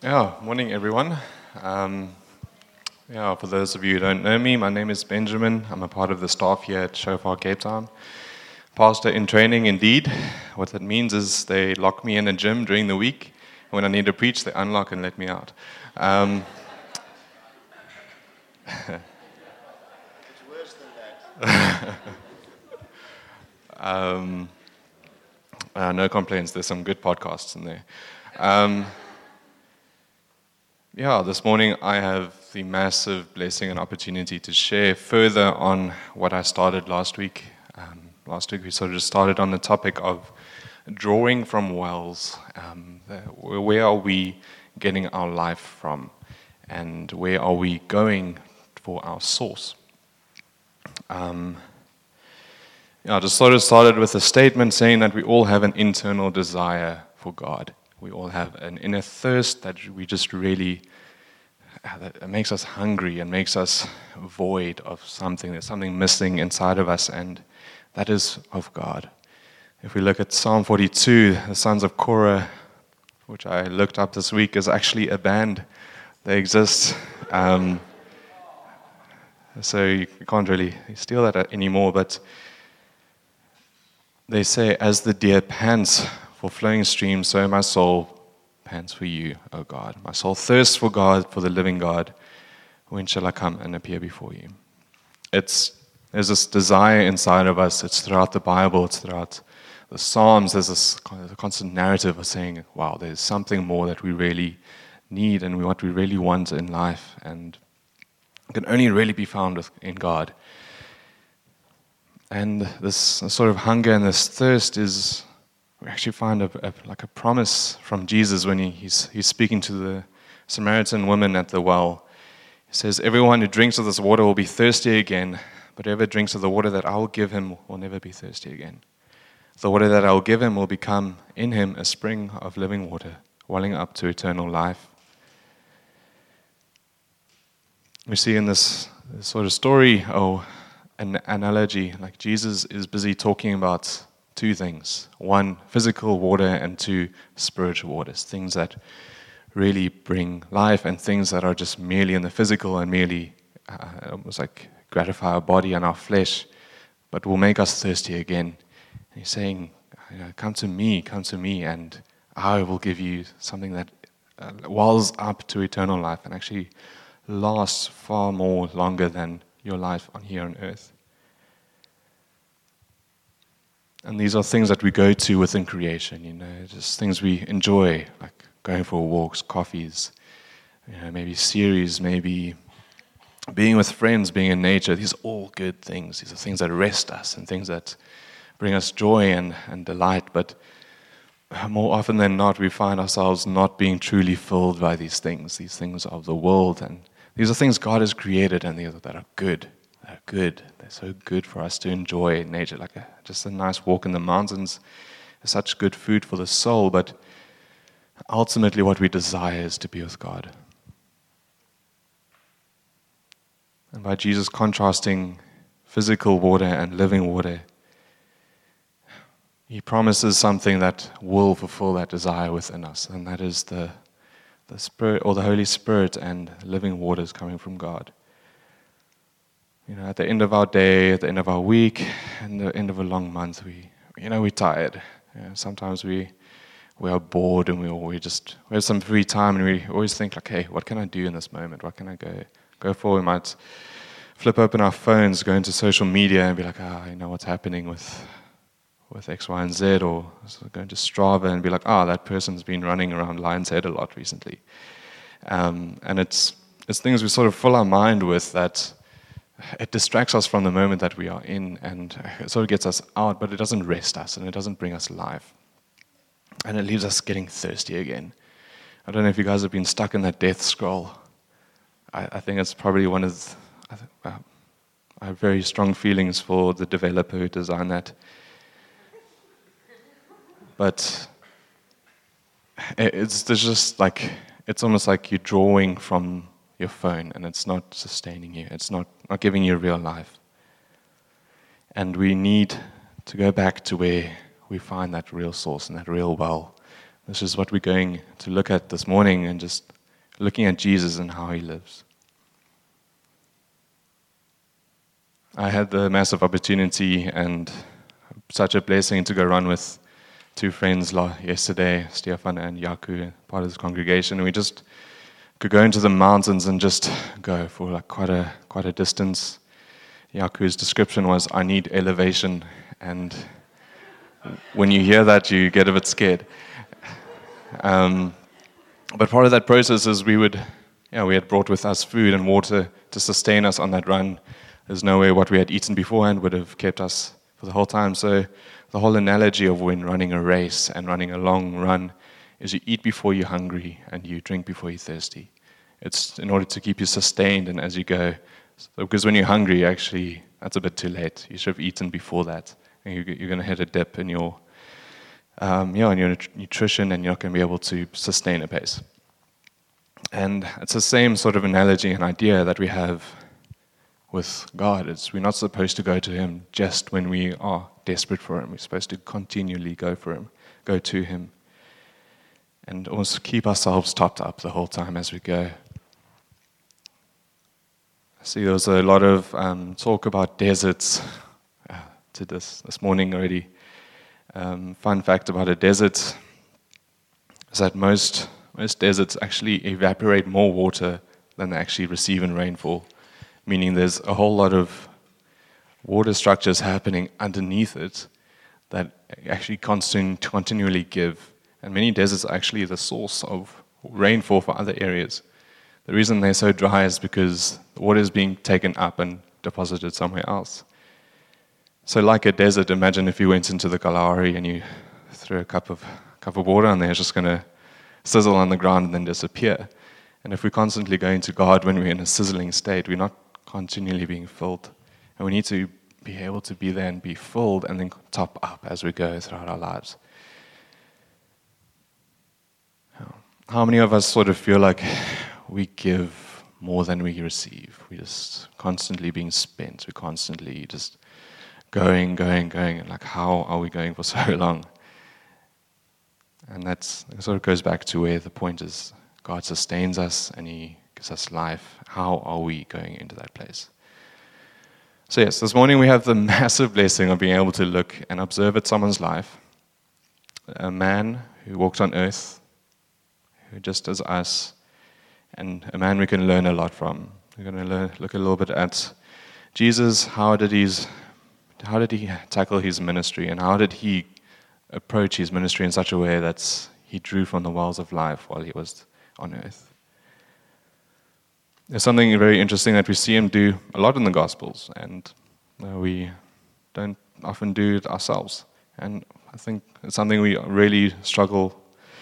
Yeah, morning everyone. For those of you who don't know me, my name is Benjamin. I'm a part of the staff here at Shofar Cape Town. Pastor in training, indeed. What that means is they lock me in a gym during the week. And when I need to preach, they unlock and let me out. Um, It's worse than that. no complaints. There's some good podcasts in there. Um, this morning I have the massive blessing and opportunity to share further on what I started last week. Last week we sort of just started on the topic of drawing from wells. Where are we getting our life from? And where are we going for our source? I just sort of started with a statement saying that we all have an internal desire for God. We all have an inner thirst that we just really, that makes us hungry and makes us void of something. There's something missing inside of us, and that is of God. If we look at Psalm 42, the sons of Korah, which I looked up this week, is actually a band. They exist. So you can't really steal that anymore, but they say, as the deer pants for flowing streams, so my soul pants for you, O God. My soul thirsts for God, for the living God. When shall I come and appear before you? There's this desire inside of us. It's throughout the Bible. It's throughout the Psalms. There's this constant narrative of saying, wow, there's something more that we really need and what we really want in life. And it can only really be found in God. And this sort of hunger and this thirst is, we actually find a promise from Jesus when he's speaking to the Samaritan woman at the well. He says, everyone who drinks of this water will be thirsty again, but whoever drinks of the water that I will give him will never be thirsty again. The water that I will give him will become in him a spring of living water, welling up to eternal life. We see in this sort of story, an analogy, like Jesus is busy talking about two things. One, physical water, and two, spiritual waters. Things that really bring life and things that are just merely in the physical and merely almost like gratify our body and our flesh, but will make us thirsty again. And he's saying, come to me, and I will give you something that wells up to eternal life and actually lasts far more longer than your life here on earth. And these are things that we go to within creation, just things we enjoy, like going for walks, coffees, maybe series, maybe being with friends, being in nature. These are all good things. These are things that rest us and things that bring us joy and delight. But more often than not, we find ourselves not being truly filled by these things of the world. And these are things God has created and that are good. They're good. They're so good for us to enjoy in nature. Like just a nice walk in the mountains is such good food for the soul. But ultimately what we desire is to be with God. And by Jesus contrasting physical water and living water, He promises something that will fulfill that desire within us. And that is the Spirit, or the Holy Spirit, and living waters coming from God. At the end of our day, at the end of our week, and the end of a long month, we're tired. Sometimes we are bored, and we have some free time, and we always think like, hey, what can I do in this moment? What can I go for? We might flip open our phones, go into social media, and be like, what's happening with X, Y, and Z, or go into Strava and be like, that person's been running around Lion's Head a lot recently. And it's things we sort of fill our mind with that it distracts us from the moment that we are in, and it sort of gets us out, but it doesn't rest us, and it doesn't bring us life. And it leaves us getting thirsty again. I don't know if you guys have been stuck in that death scroll. I think it's probably one of I have very strong feelings for the developer who designed that. But it's almost like you're drawing from your phone, and it's not sustaining you. It's not giving you real life. And we need to go back to where we find that real source and that real well, This is what we're going to look at this morning, and just looking at Jesus and how he lives. I had the massive opportunity and such a blessing to go run with two friends yesterday, Stefan and Yaku, part of this congregation. And we just could go into the mountains and just go for like quite a distance. Yaku's description was, "I need elevation," and when you hear that, you get a bit scared. But part of that process is we had brought with us food and water to sustain us on that run. There's no way what we had eaten beforehand would have kept us for the whole time. So the whole analogy of when running a race and running a long run is you eat before you're hungry and you drink before you're thirsty. It's in order to keep you sustained and as you go. So, because when you're hungry, actually, that's a bit too late. You should have eaten before that. And you're going to hit a dip in your in your nutrition, and you're not going to be able to sustain a pace. And it's the same sort of analogy and idea that we have with God. We're not supposed to go to him just when we are desperate for him. We're supposed to continually go to him, and also keep ourselves topped up the whole time as we go. I see there was a lot of talk about deserts to this morning already. Fun fact about a desert is that most deserts actually evaporate more water than they actually receive in rainfall, meaning there's a whole lot of water structures happening underneath it that actually continually give. And many deserts are actually the source of rainfall for other areas. The reason they're so dry is because the water is being taken up and deposited somewhere else. So like a desert, imagine if you went into the Kalahari and you threw a cup of water and they're just going to sizzle on the ground and then disappear. And if we're constantly going to God when we're in a sizzling state, we're not continually being filled. And we need to be able to be there and be filled and then top up as we go throughout our lives. How many of us sort of feel like we give more than we receive? We're just constantly being spent. We're constantly just going. And like, how are we going for so long? And it sort of goes back to where the point is. God sustains us and he gives us life. How are we going into that place? So yes, this morning we have the massive blessing of being able to look and observe at someone's life. A man who walked on earth, who just as us, and a man we can learn a lot from. We're going to look a little bit at Jesus. How did he tackle his ministry, and how did he approach his ministry in such a way that he drew from the wells of life while he was on earth? There's something very interesting that we see him do a lot in the Gospels, and we don't often do it ourselves. And I think it's something we really struggle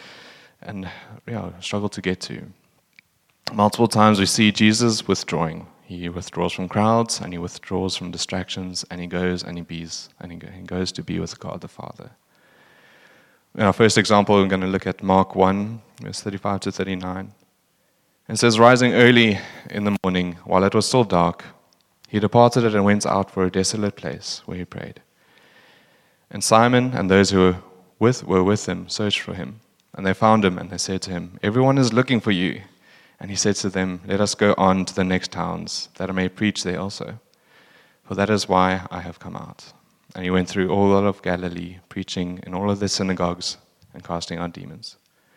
to get to. Multiple times we see Jesus withdrawing. He withdraws from crowds, and he withdraws from distractions, and he goes and he goes to be with God the Father. In our first example, we're going to look at Mark 1, verse 35 to 39. It says, "Rising early in the morning, while it was still dark, he departed and went out for a desolate place where he prayed. And Simon and those who were with him searched for him. And they found him, and they said to him, 'Everyone is looking for you.' And he said to them, 'Let us go on to the next towns, that I may preach there also. For that is why I have come out.' And he went through all of Galilee, preaching in all of the synagogues and casting out demons."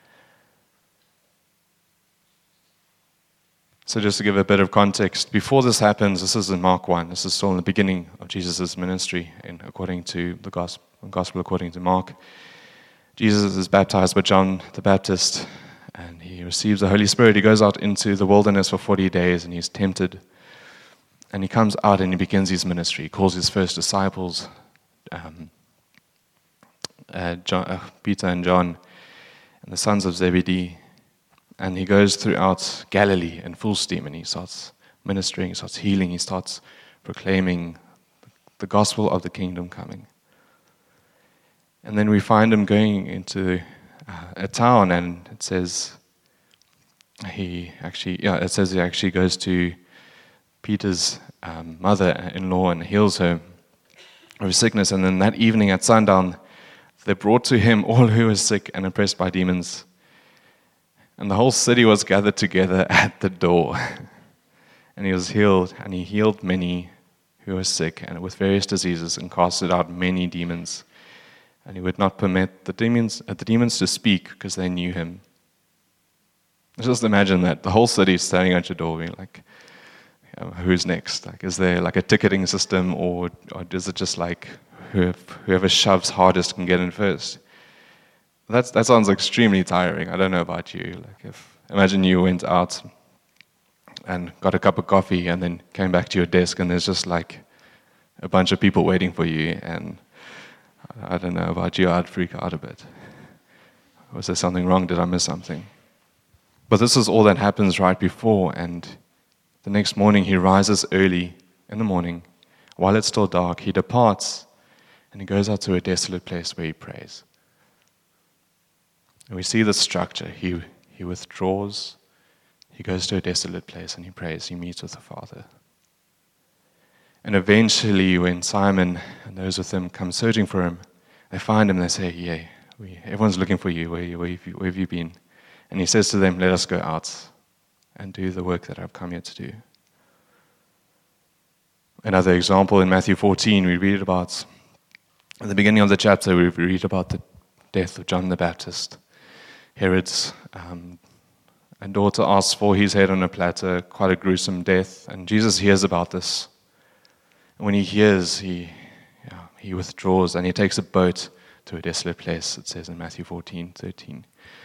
So just to give a bit of context, before this happens, this is in Mark 1. This is still in the beginning of Jesus' ministry, according to the Gospel according to Mark. Jesus is baptized by John the Baptist, and he receives the Holy Spirit. He goes out into the wilderness for 40 days, and he's tempted. And he comes out and he begins his ministry. He calls his first disciples, Peter and John, and the sons of Zebedee. And he goes throughout Galilee in full steam, and he starts ministering, he starts healing, he starts proclaiming the gospel of the kingdom coming. And then we find him going into a town, and it says he actually goes to Peter's mother-in-law and heals her of sickness. And then that evening at sundown, They brought to him all who were sick and oppressed by demons, and the whole city was gathered together at the door. And he was healed, and he healed many who were sick and with various diseases, and casted out many demons. And he would not permit the demons to speak, because they knew him. Just imagine that the whole city is standing at your door, being like, who's next? Like, is there like a ticketing system, or is it just like whoever shoves hardest can get in first? That sounds extremely tiring. I don't know about you. Imagine you went out and got a cup of coffee and then came back to your desk and there's just like a bunch of people waiting for you, and I don't know about you, I'd freak out a bit. Was there something wrong? Did I miss something? But this is all that happens right before, and the next morning he rises early in the morning. While it's still dark, he departs and he goes out to a desolate place where he prays. And we see the structure. He withdraws, he goes to a desolate place and he prays, he meets with the Father. And eventually when Simon and those with him come searching for him, they find him, they say, yeah, everyone's looking for you, where have you been? And he says to them, let us go out and do the work that I've come here to do. Another example in Matthew 14, we read about, at the beginning of the chapter, we read about the death of John the Baptist. Herod's daughter asks for his head on a platter, quite a gruesome death, and Jesus hears about this. And when he hears, he withdraws and he takes a boat to a desolate place, it says in Matthew 14:13.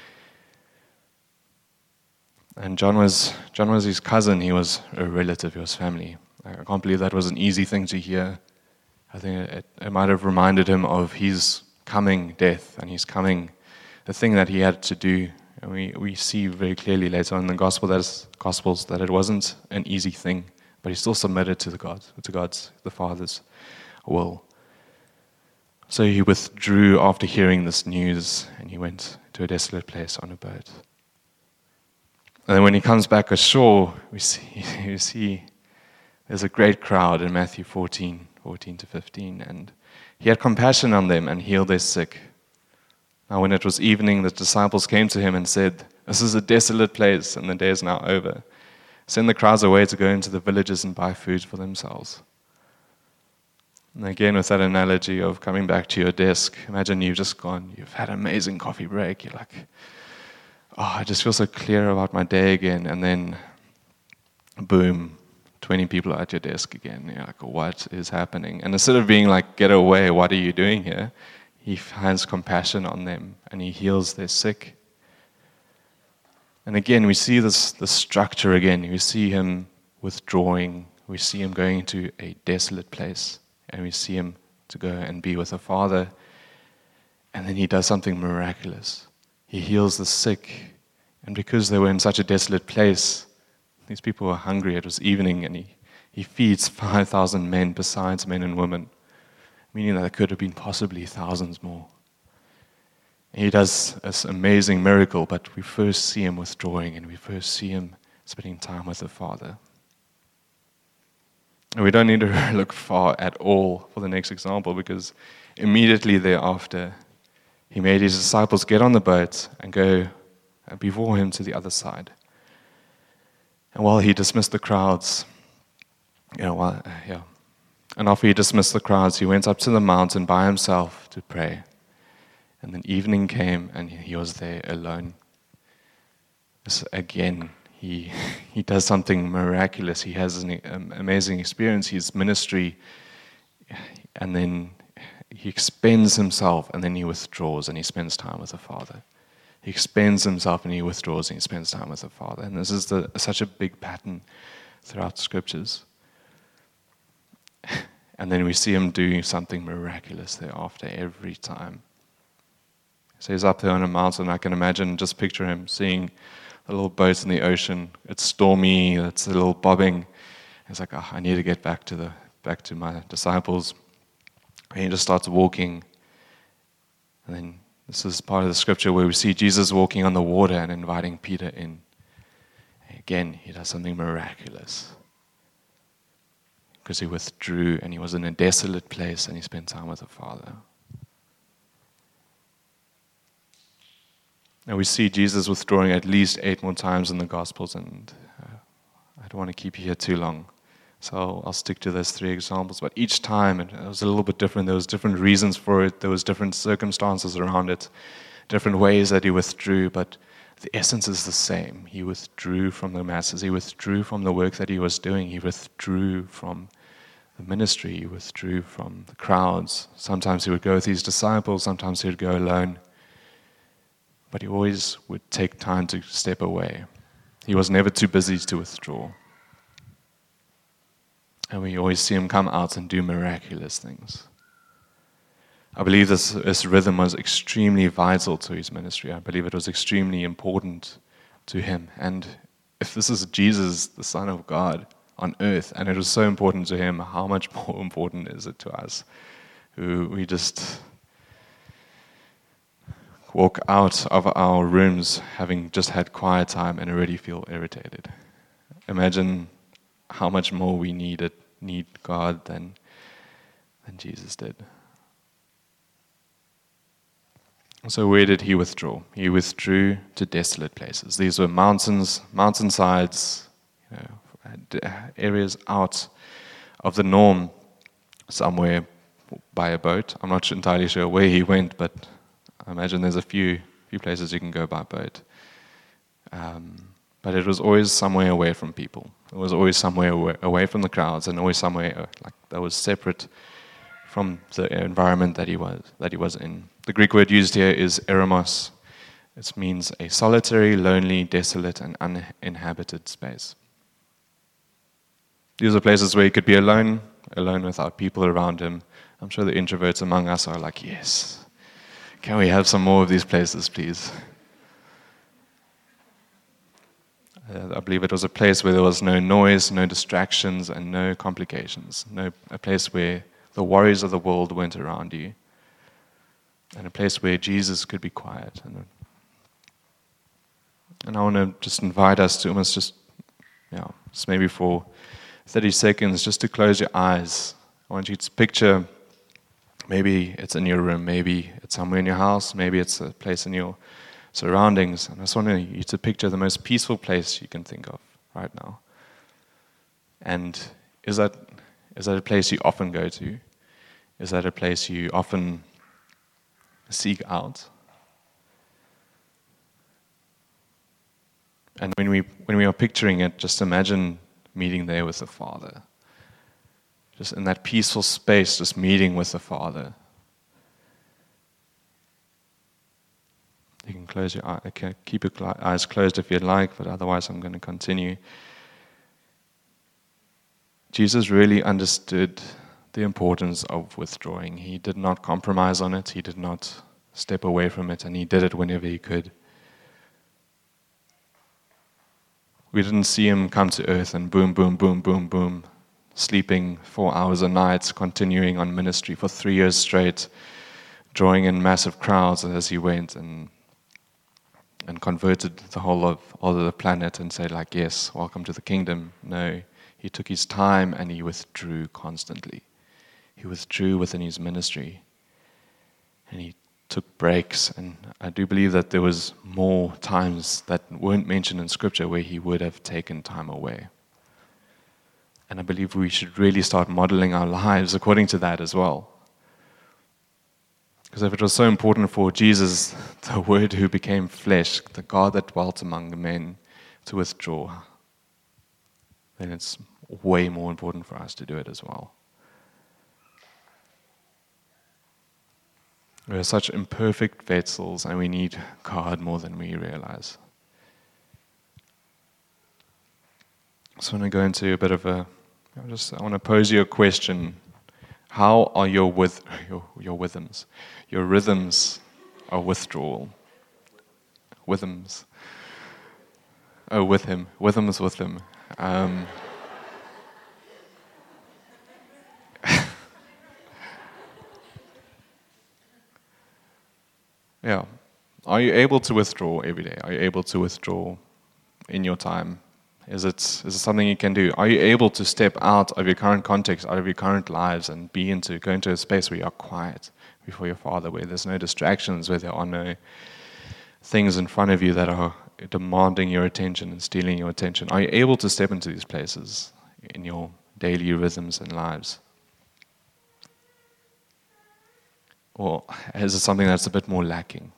And John was his cousin, he was a relative, he was family. I can't believe that was an easy thing to hear. I think it might have reminded him of his coming death and his coming, the thing that he had to do. And we see very clearly later on in the Gospels that it wasn't an easy thing, but he still submitted to God's, the Father's will. So he withdrew after hearing this news, and he went to a desolate place on a boat. And then when he comes back ashore, we see there's a great crowd in Matthew 14 to 15, and he had compassion on them and healed their sick. Now when it was evening, the disciples came to him and said, this is a desolate place, and the day is now over. Send the crowds away to go into the villages and buy food for themselves. And again, with that analogy of coming back to your desk, imagine you've just gone, you've had an amazing coffee break, you're like, oh, I just feel so clear about my day again, and then, boom, 20 people are at your desk again. You're like, what is happening? And instead of being like, get away, what are you doing here? He has compassion on them, and he heals their sick. And again, we see the structure again. We see him withdrawing. We see him going to a desolate place. And we see him to go and be with the Father. And then he does something miraculous. He heals the sick. And because they were in such a desolate place, these people were hungry. It was evening, and he feeds 5,000 men besides men and women, meaning that there could have been possibly thousands more. And he does this amazing miracle, but we first see him withdrawing, and we first see him spending time with the Father. And we don't need to look far at all for the next example, because immediately thereafter, he made his disciples get on the boat and go before him to the other side. And while he dismissed the crowds, and after he dismissed the crowds, he went up to the mountain by himself to pray. And then evening came, and he was there alone. So again, he does something miraculous. He has an amazing experience. His ministry, and then he expends himself, and then he withdraws, and he spends time with the Father. He expends himself, and he withdraws, and he spends time with the Father. And this is such a big pattern throughout the Scriptures. And then we see him doing something miraculous thereafter every time. So he's up there on a mountain. I can imagine, just picture him seeing a little boat in the ocean. It's stormy. It's a little bobbing. He's like, I need to get back to my disciples. And he just starts walking. And then this is part of the scripture where we see Jesus walking on the water and inviting Peter in. And again, he does something miraculous, because he withdrew and he was in a desolate place and he spent time with the Father. And we see Jesus withdrawing at least 8 more times in the Gospels, and I don't want to keep you here too long. So I'll stick to those 3 examples. But each time it was a little bit different. There was different reasons for it. There was different circumstances around it, different ways that he withdrew. But the essence is the same. He withdrew from the masses. He withdrew from the work that he was doing. He withdrew from the ministry. He withdrew from the crowds. Sometimes he would go with his disciples. Sometimes he would go alone. But he always would take time to step away. He was never too busy to withdraw. And we always see him come out and do miraculous things. I believe this rhythm was extremely vital to his ministry. I believe it was extremely important to him. And if this is Jesus, the Son of God, on earth, and it was so important to him, how much more important is it to us, who we just walk out of our rooms having just had quiet time and already feel irritated. Imagine how much more we need God than Jesus did. So where did he withdraw? He withdrew to desolate places. These were mountainsides, areas out of the norm, somewhere by a boat. I'm not entirely sure where he went, but I imagine there's a few places you can go by boat. But it was always somewhere away from people. It was always somewhere away from the crowds, and always somewhere that was separate from the environment that he was in. The Greek word used here is eremos. It means a solitary, lonely, desolate, and uninhabited space. These are places where he could be alone without people around him. I'm sure the introverts among us are like, yes, can we have some more of these places, please? I believe it was a place where there was no noise, no distractions, and no complications. A place where the worries of the world weren't around you. And a place where Jesus could be quiet. And I want to just invite us to almost just maybe for 30 seconds, just to close your eyes. I want you to picture, maybe it's in your room, maybe it's somewhere in your house, maybe it's a place in your surroundings. And I just want you to picture the most peaceful place you can think of right now. And is that a place you often go to? Is that a place you often seek out? And when we are picturing it, just imagine meeting there with the Father. Just in that peaceful space, just meeting with the Father. You can close your eyes. Okay, keep your eyes closed if you'd like, but otherwise I'm going to continue. Jesus really understood the importance of withdrawing. He did not compromise on it. He did not step away from it, and he did it whenever he could. We didn't see him come to earth and boom, boom, boom, boom, boom, sleeping 4 hours a night, continuing on ministry for 3 years straight, drawing in massive crowds as he went and converted the whole of the planet and said, like, yes, welcome to the kingdom. No, he took his time and he withdrew constantly. He withdrew within his ministry. And he took breaks. And I do believe that there was more times that weren't mentioned in Scripture where he would have taken time away. And I believe we should really start modeling our lives according to that as well. Because if it was so important for Jesus, the Word who became flesh, the God that dwelt among men, to withdraw, then it's way more important for us to do it as well. We are such imperfect vessels, and we need God more than we realize. So I want to go into a bit of I want to pose you a question. How are your rhythms? Your rhythms of withdrawal. Rhythms. Oh, with him. Rhythms with him. Yeah. Are you able to withdraw every day? Are you able to withdraw in your time? Is it something you can do? Are you able to step out of your current context, out of your current lives, and go into a space where you are quiet before your Father, where there's no distractions, where there are no things in front of you that are demanding your attention and stealing your attention? Are you able to step into these places in your daily rhythms and lives? Or is it something that's a bit more lacking?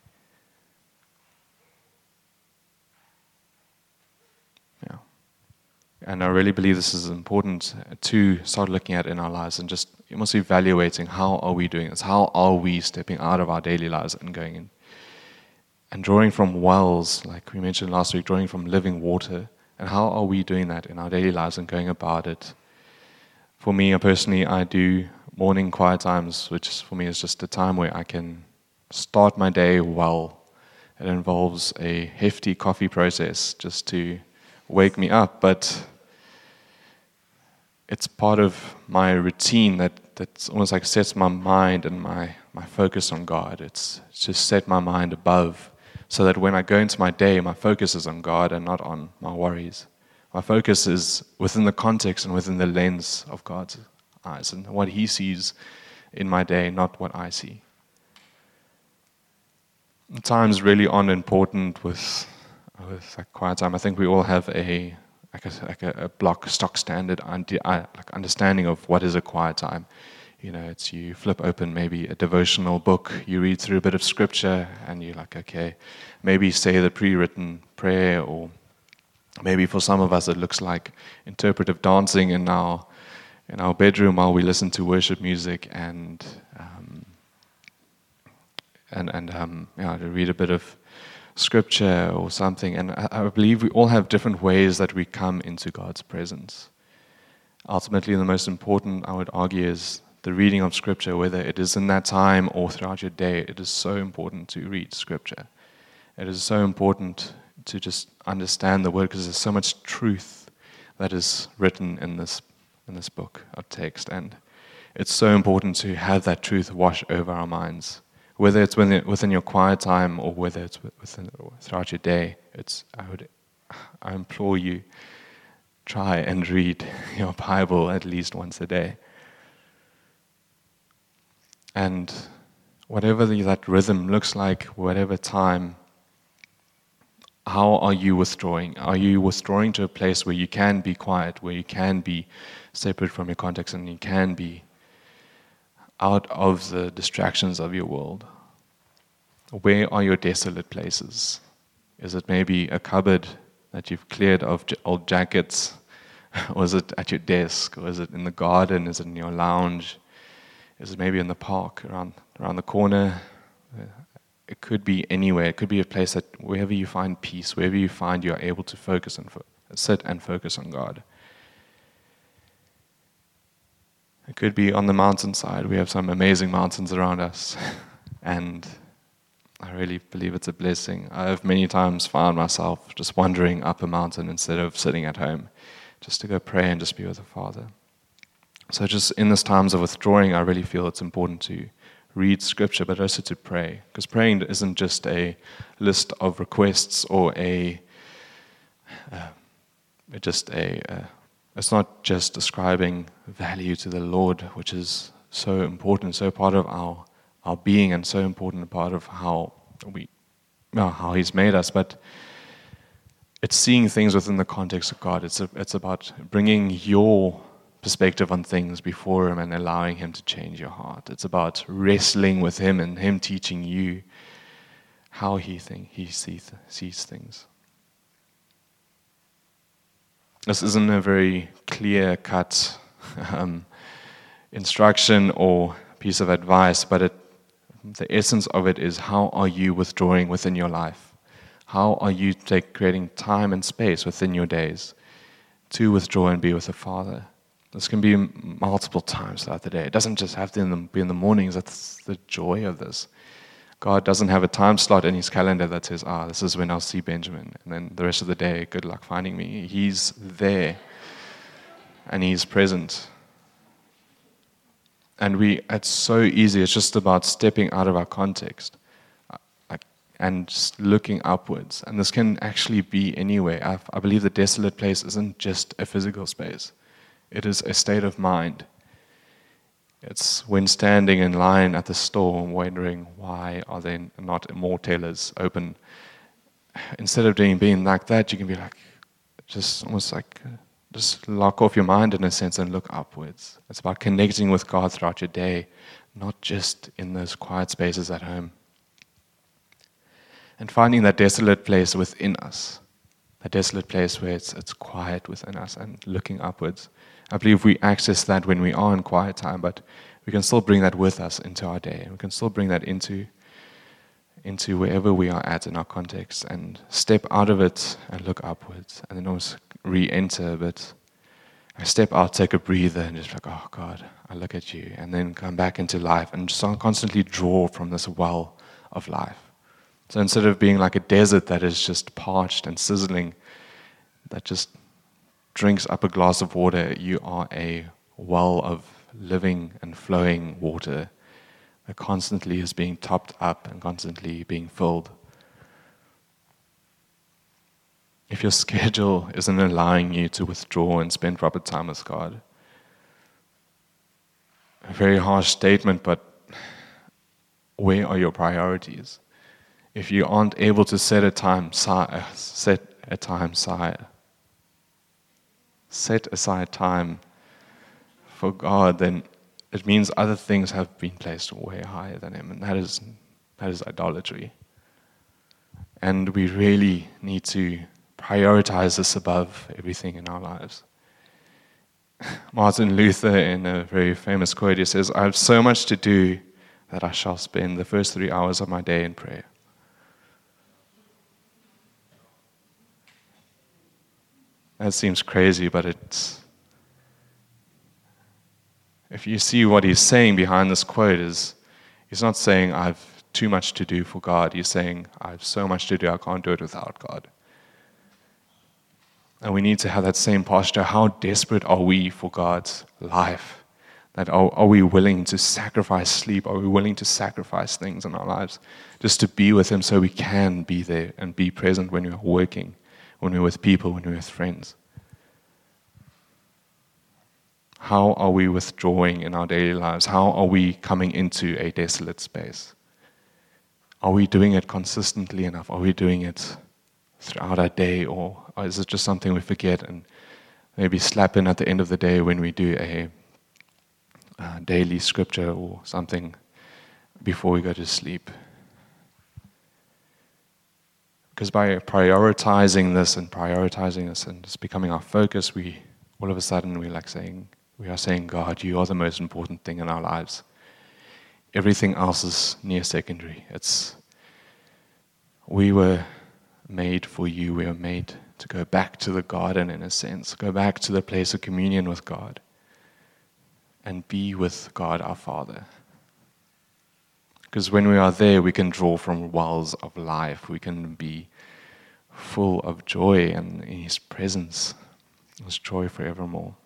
Yeah. And I really believe this is important to start looking at in our lives and just almost evaluating, how are we doing this? How are we stepping out of our daily lives and going in? And drawing from wells, like we mentioned last week, drawing from living water. And how are we doing that in our daily lives and going about it? For me, personally, I do morning quiet times, which for me is just a time where I can start my day well. It involves a hefty coffee process just to wake me up, but it's part of my routine that's almost like sets my mind and my focus on God. It's just set my mind above, so that when I go into my day, my focus is on God and not on my worries. My focus is within the context and within the lens of God's eyes and what He sees in my day, not what I see. Times really aren't important with like quiet time. I think we all have a block stock standard understanding of what is a quiet time. You know, it's you flip open maybe a devotional book, you read through a bit of scripture, and you're like, okay, maybe say the pre-written prayer, or maybe for some of us it looks like interpretive dancing in our bedroom while we listen to worship music and to read a bit of scripture or something. And I believe we all have different ways that we come into God's presence. Ultimately, the most important, I would argue, is the reading of scripture, whether it is in that time or throughout your day. It is so important to read scripture. It is so important to just understand the word, because there's so much truth that is written in this book of text, and it's so important to have that truth wash over our minds, whether it's within your quiet time or whether it's throughout your day. I implore you, try and read your Bible at least once a day. And whatever that rhythm looks like, whatever time, how are you withdrawing? Are you withdrawing to a place where you can be quiet, where you can be separate from your context, and you can be out of the distractions of your world? Where are your desolate places? Is it maybe a cupboard that you've cleared of old jackets? Or is it at your desk? Or is it in the garden? Is it in your lounge? Is it maybe in the park around the corner? It could be anywhere. It could be a place that wherever you find peace, wherever you find you are able to focus and sit and focus on God. It could be on the mountainside. We have some amazing mountains around us, and I really believe it's a blessing. I've many times found myself just wandering up a mountain instead of sitting at home, just to go pray and just be with the Father. So just in these times of withdrawing, I really feel it's important to read scripture, but also to pray. Because praying isn't just a list of requests or it's not just ascribing value to the Lord, which is so important, so part of our being, and so important a part of how He's made us. But it's seeing things within the context of God. It's about bringing your perspective on things before Him and allowing Him to change your heart. It's about wrestling with Him and Him teaching you how He sees things. This isn't a very clear-cut instruction or piece of advice, but the essence of it is, how are you withdrawing within your life? How are you creating time and space within your days to withdraw and be with the Father? This can be multiple times throughout the day. It doesn't just have to be in the mornings. That's the joy of this. God doesn't have a time slot in His calendar that says, this is when I'll see Benjamin, and then the rest of the day, good luck finding me. He's there, and He's present. And it's so easy. It's just about stepping out of our context and just looking upwards. And this can actually be anywhere. I believe the desolate place isn't just a physical space. It is a state of mind. It's when standing in line at the store wondering why are there not more tellers open. Instead of being like that, you can be like, just almost like, just lock off your mind in a sense and look upwards. It's about connecting with God throughout your day, not just in those quiet spaces at home. And finding that desolate place within us, that desolate place where it's quiet within us and looking upwards. I believe we access that when we are in quiet time, but we can still bring that with us into our day. We can still bring that into wherever we are at in our context and step out of it and look upwards and then almost re-enter a bit. I step out, take a breather and just like, oh God, I look at you, and then come back into life and just constantly draw from this well of life. So instead of being like a desert that is just parched and sizzling, that just drinks up a glass of water, you are a well of living and flowing water that constantly is being topped up and constantly being filled. If your schedule isn't allowing you to withdraw and spend proper time with God, a very harsh statement, but where are your priorities? If you aren't able to set aside time for God, then it means other things have been placed way higher than Him, and that is idolatry. And we really need to prioritize this above everything in our lives. Martin Luther, in a very famous quote, he says, "I have so much to do that I shall spend the first 3 hours of my day in prayer." That seems crazy, but if you see what he's saying behind this quote is, he's not saying, I have too much to do for God. He's saying, I have so much to do, I can't do it without God. And we need to have that same posture. How desperate are we for God's life? That are we willing to sacrifice sleep? Are we willing to sacrifice things in our lives just to be with Him so we can be there and be present when we're working, when we're with people, when we're with friends? How are we withdrawing in our daily lives? How are we coming into a desolate space? Are we doing it consistently enough? Are we doing it throughout our day, or is it just something we forget and maybe slap in at the end of the day when we do a daily scripture or something before we go to sleep? Because by prioritizing this and just becoming our focus, we all of a sudden we are saying, God, you are the most important thing in our lives. Everything else is near secondary. We were made for you. We were made to go back to the garden, in a sense, go back to the place of communion with God and be with God our Father. Because when we are there, we can draw from wells of life. We can be full of joy, and in His presence, His joy forevermore.